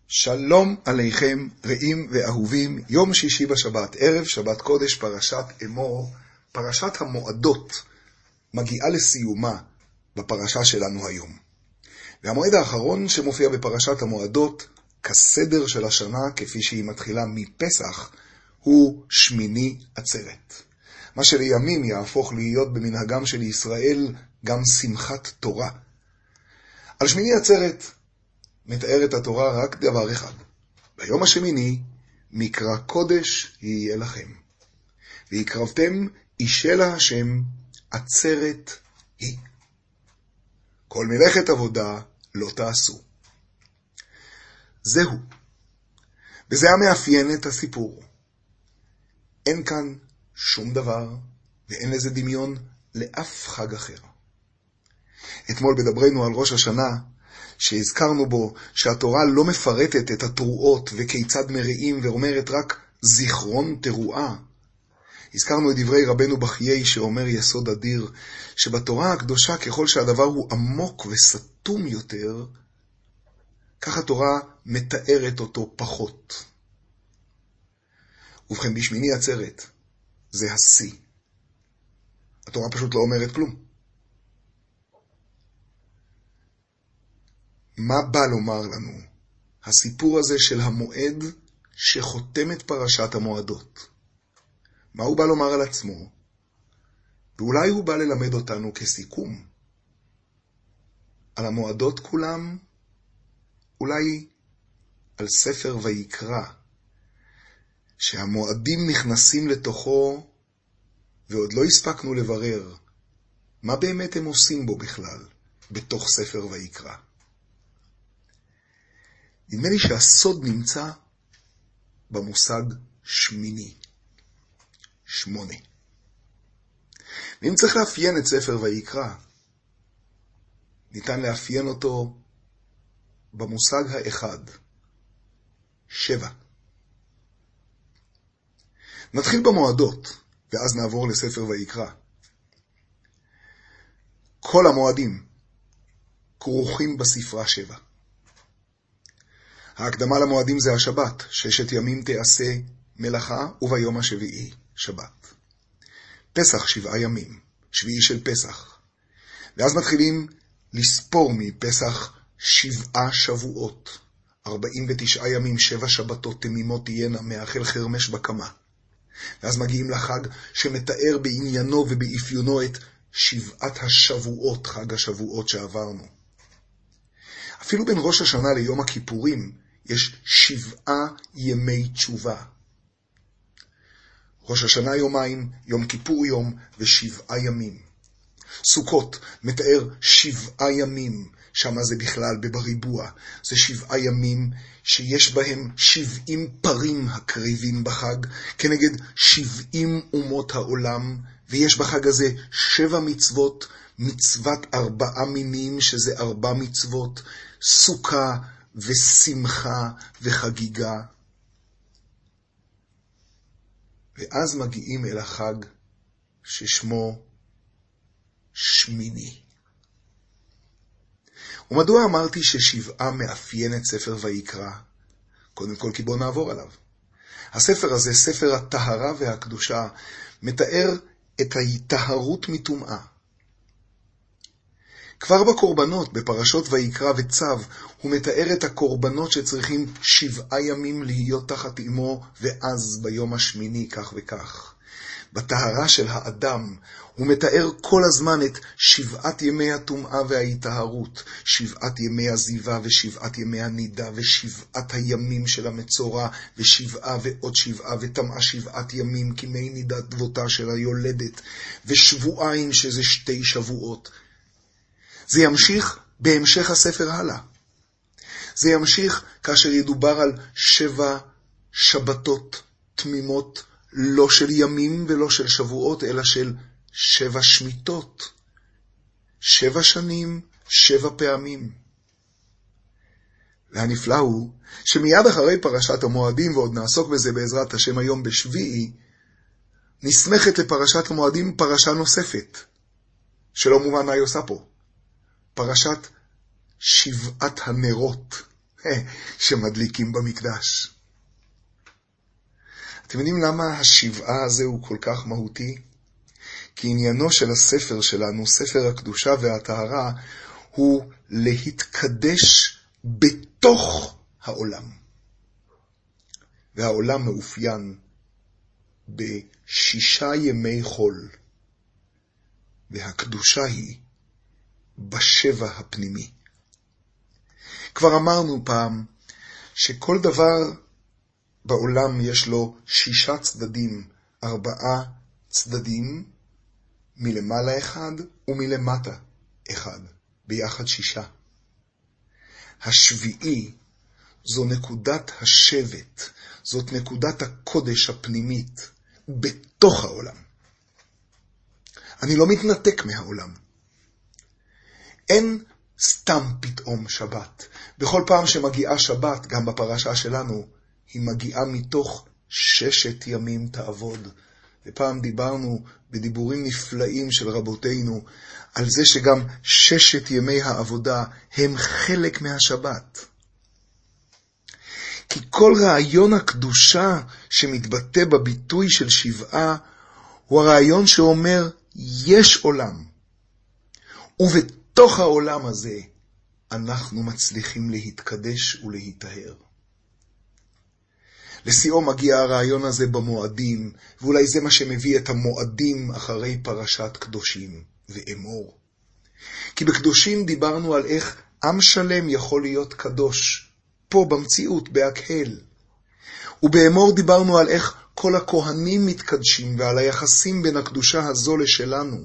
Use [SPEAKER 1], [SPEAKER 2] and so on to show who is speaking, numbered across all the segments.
[SPEAKER 1] שלום עליכם רעים ואהובים, יום שישי בשבת, ערב שבת קודש, פרשת אמור, פרשת המועדות, מגיעה לסיומה בפרשה שלנו היום. והמועד האחרון שמופיע בפרשת המועדות, כסדר של השנה, כפי שהיא מתחילה מפסח, הוא שמיני עצרת. מה שלימים יהפוך להיות במנהגם של ישראל גם שמחת תורה. על שמיני עצרת מתארת התורה רק דבר אחד. ביום השמיני מקרא קודש יהיה לכם. והקרבתם אישה להשם עצרת היא. כל מלאכת עבודה לא תעשו. זהו. וזה המאפיין את הסיפור. אין כאן שום דבר ואין לזה דמיון לאף חג אחר. אתמול בדברנו על ראש השנה, שהזכרנו בו שהתורה לא מפרטת את התרועות וכיצד מראים ואומרת רק זיכרון תרועה. הזכרנו את דברי רבנו בחיי שאומר יסוד אדיר, שבתורה הקדושה ככל שהדבר הוא עמוק וסתום יותר, כך התורה מתארת אותו פחות. ובכן, בשמיני עצרת זה השיא. התורה פשוט לא אומרת כלום. מה בא לומר לנו הסיפור הזה של המועד שחותם את פרשת המועדות? מה הוא בא לומר על עצמו? ואולי הוא בא ללמד אותנו כסיכום על המועדות כולם, אולי על ספר ויקרא, שהמועדים נכנסים לתוכו ועוד לא הספקנו לברר מה באמת הם עושים בו בכלל בתוך ספר ויקרא. נדמה לי שהסוד נמצא במושג שמיני. 8. ואם צריך לאפיין את ספר ויקרא, ניתן לאפיין אותו במושג האחד, 7. נתחיל במועדות, ואז נעבור לספר ויקרא. כל המועדים כרוכים בספרה 7. ההקדמה למועדים זה השבת, 6 ימים תעשה מלאכה, וביום השביעי שבת. פסח 7 ימים, שביעי של פסח. ואז מתחילים לספור מפסח 7 שבועות, 49 ימים, 7 שבתות תמימות תהיינה, מאכל חרמש בקמה. ואז מגיעים לחג שמתאר בעניינו ובאפיונו את 7 השבועות, חג השבועות שעברנו. אפילו בין ראש השנה ליום הכיפורים יש 7 ימי תשובה. ראש השנה יומיים, יום כיפור יום ו7 ימים. סוכות מתאר 7 ימים, שמה זה בכלל בבריבוע. זה 7 ימים שיש בהם 70 פרים הקריבים בחג, כנגד 70 אומות העולם, ויש בחג הזה 7 מצוות, מצוות 4 מינים, שזה 4 מצוות, סוכה ושמחה וחגיגה. ואז מגיעים אל החג ששמו שמיני. ומדוע אמרתי ש7 מאפיין את ספר ויקרא? קודם כל כי בוא נעבור עליו. הספר הזה, ספר הטהרה והקדושה, מתאר את ההיטהרות מטומאה. כבר בקורבנות, בפרשות ויקרא וצו, הוא מתאר את הקורבנות שצריכים 7 ימים להיות תחת אמו, ואז ביום השמיני כך וכך. בטהרה של האדם, הוא מתאר כל הזמן את 7 ימי הטומאה וההיטהרות, 7 ימי הזיווה ו7 ימי הנידה, ו7 הימים של המצורע, ו7 ועוד 7, וטמאה 7 ימים כמי נידת דבותה של היולדת, ושבועיים שזה 2 שבועות. זה ימשיך בהמשך הספר הלאה. זה ימשיך כאשר ידובר על 7 שבתות תמימות, לא של ימים ולא של שבועות, אלא של 7 שמיטות. 7 שנים, 7 פעמים. והנפלא הוא שמיד אחרי פרשת המועדים, ועוד נעסוק בזה בעזרת השם היום בשביעי, נסמכת לפרשת המועדים פרשה נוספת, שלא מובן מה היא עושה פה. פרשת 7 הנרות. שמדליקים במקדש. אתם יודעים למה השבעה הזה הוא כל כך מהותי? כי עניינו של הספר שלנו, ספר הקדושה והטהרה, הוא להתקדש בתוך העולם. והעולם מאופיין ב6 ימי חול, והקדושה היא בשבע הפנימי. כבר אמרנו פעם שכל דבר בעולם יש לו 6 צדדים, 4 צדדים, מלמעלה 1 ומלמטה 1, ביחד 6. השביעי זו נקודת השבט, זאת נקודת הקודש הפנימית בתוך העולם. אני לא מתנתק מהעולם. אין סתם פתאום שבת. בכל פעם שמגיעה שבת, גם בפרשה שלנו, היא מגיעה מתוך 6 ימים תעבוד. ופעם דיברנו בדיבורים נפלאים של רבותינו, על זה שגם 6 ימי העבודה הם חלק מהשבת. כי כל רעיון הקדושה שמתבטא בביטוי של 7, הוא הרעיון שאומר, יש עולם. ובתוך העולם הזה, אנחנו מצליחים להתקדש ולהיטהר. לסיום מגיע הרעיון הזה במועדים, ואולי זה מה שמביא את המועדים אחרי פרשת קדושים ואמור. כי בקדושים דיברנו על איך עם שלם יכול להיות קדוש, פה במציאות, בהקהל. ובאמור דיברנו על איך כל הכהנים מתקדשים ועל היחסים בין הקדושה הזו לשלנו.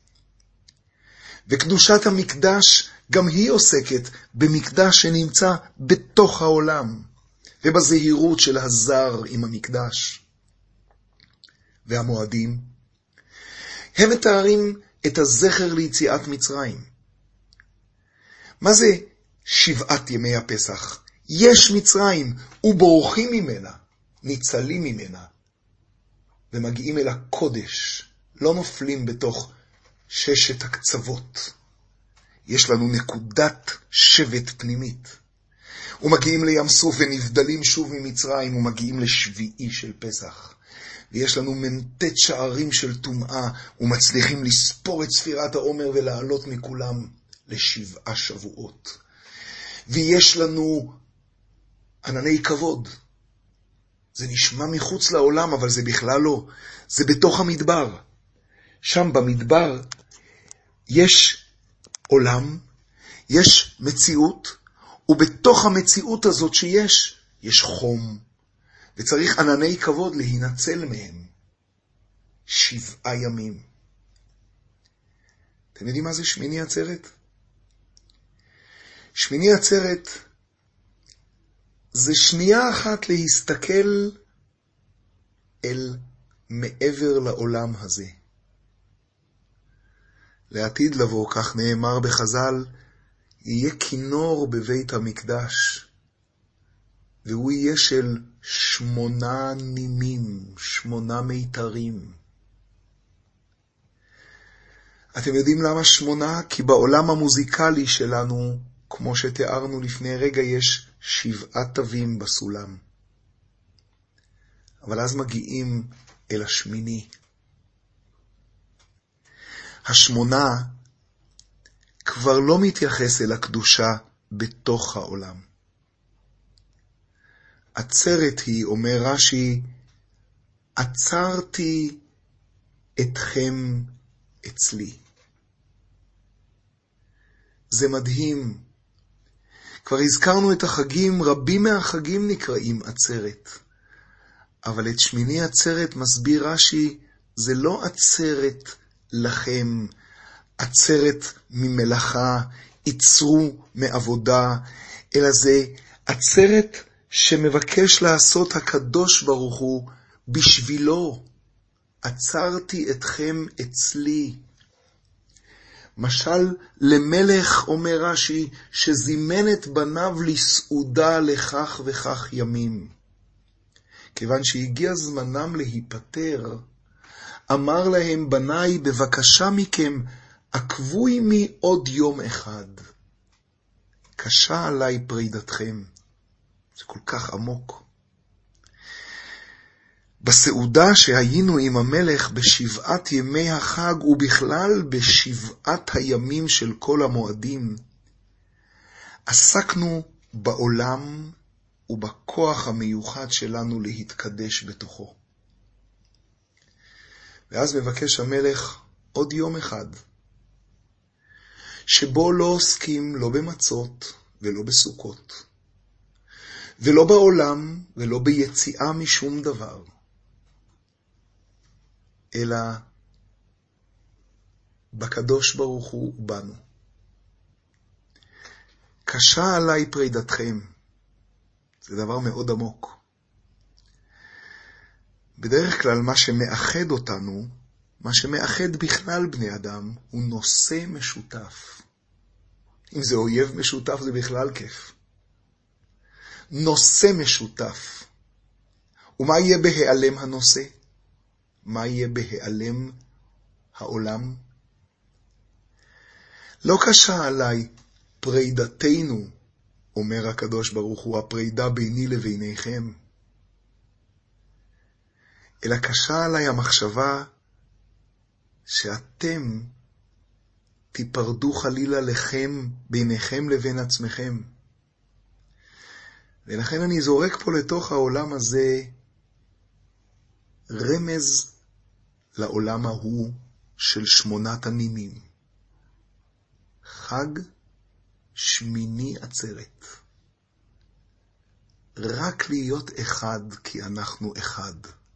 [SPEAKER 1] וקדושת המקדש גם היא עוסקת במקדש שנמצא בתוך העולם, ובזהירות של הזר עם המקדש. והמועדים, הם מתארים את הזכר ליציאת מצרים. מה זה 7 ימי הפסח? יש מצרים, ובורחים ממנה, ניצלים ממנה, ומגיעים אל הקודש, לא נופלים בתוך 6 הקצוות. יש לנו נקודת שבט פנימית. ומגיעים לים סוף ונבדלים שוב ממצרים, ומגיעים לשביעי של פסח. ויש לנו מנטט שערים של טומאה, ומצליחים לספור את ספירת העומר ולעלות מכולם ל7 שבועות. ויש לנו ענני כבוד. זה נשמע מחוץ לעולם, אבל זה בכלל לא. זה בתוך המדבר. שם במדבר יש עולם, יש מציאות, ובתוך המציאות הזאת יש חום, וצריך ענני כבוד להינצל מהם. 7 ימים. אתם יודעים מה זה שמיני עצרת? שמיני עצרת זה שנייה אחת להסתכל אל מעבר לעולם הזה. לעתיד לבוא, כך נאמר בחז"ל, יהיה כינור בבית המקדש, והוא יהיה של 8 נימים, 8 מיתרים. אתם יודעים למה 8? כי בעולם המוזיקלי שלנו, כמו שתיארנו לפני רגע, יש 7 תווים בסולם. אבל אז מגיעים אל השמיני. 8 כבר לא מתייחס אל הקדושה בתוך העולם. עצרת היא, אומר רש"י, עצרתי אתכם אצלי. זה מדהים. כבר הזכרנו את החגים, רבים מהחגים נקראים עצרת. אבל את שמיני עצרת מסביר רש"י, זה לא עצרת לכם, עצרת ממלאכה, יצרו מעבודה, אלא זה עצרת שמבקש לעשות הקדוש ברוך הוא בשבילו. עצרתי אתכם אצלי. משל למלך, אומר רש"י, שזימן את בניו לסעודה לכך וכך ימים. כיוון שהגיע זמנם להיפטר, אמר להם, בניי, בבקשה מכם, עקבו עמי עוד יום אחד. קשה עליי פרידתכם. זה כל כך עמוק. בסעודה שהיינו עם המלך בשבעת ימי החג, ובכלל בשבעת הימים של כל המועדים, עסקנו בעולם ובכוח המיוחד שלנו להתקדש בתוכו. ואז מבקש המלך עוד יום אחד, שבו לא עוסקים לא במצות ולא בסוכות, ולא בעולם ולא ביציאה משום דבר, אלא בקדוש ברוך הוא ובנו. קשה עליי פרידתכם. זה דבר מאוד עמוק. בדרך כלל מה שמאחד אותנו, מה שמאחד בכלל בני אדם, הוא נושא משותף. אם זה אויב משותף זה בכלל כיף. נושא משותף. ומה יהיה בהיעלם הנושא? מה יהיה בהיעלם העולם? לא קשה עליי פרידתנו, אומר הקדוש ברוך הוא, הפרידה ביני לביניכם. אלא קשה עליי המחשבה שאתם תיפרדו חלילה לכם, ביניכם לבין עצמכם. ולכן אני זורק פה לתוך העולם הזה רמז לעולם ההוא של 8 הנימים. חג שמיני עצרת. רק להיות אחד כי אנחנו אחד.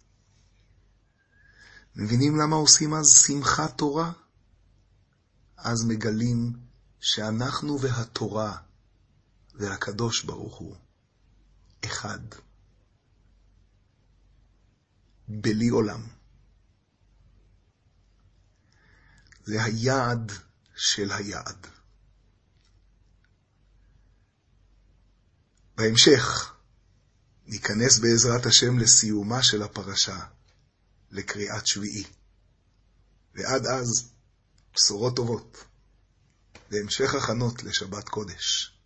[SPEAKER 1] מבינים למה עושים אז שמחת תורה? אז מגלים שאנחנו והתורה והקדוש ברוך הוא אחד. בלי עולם. זה היעד של היעד. בהמשך ניכנס בעזרת השם לסיומה של הפרשה, לקריאת שביעי. ועד אז בשורות טובות, והמשך הכנות לשבת קודש.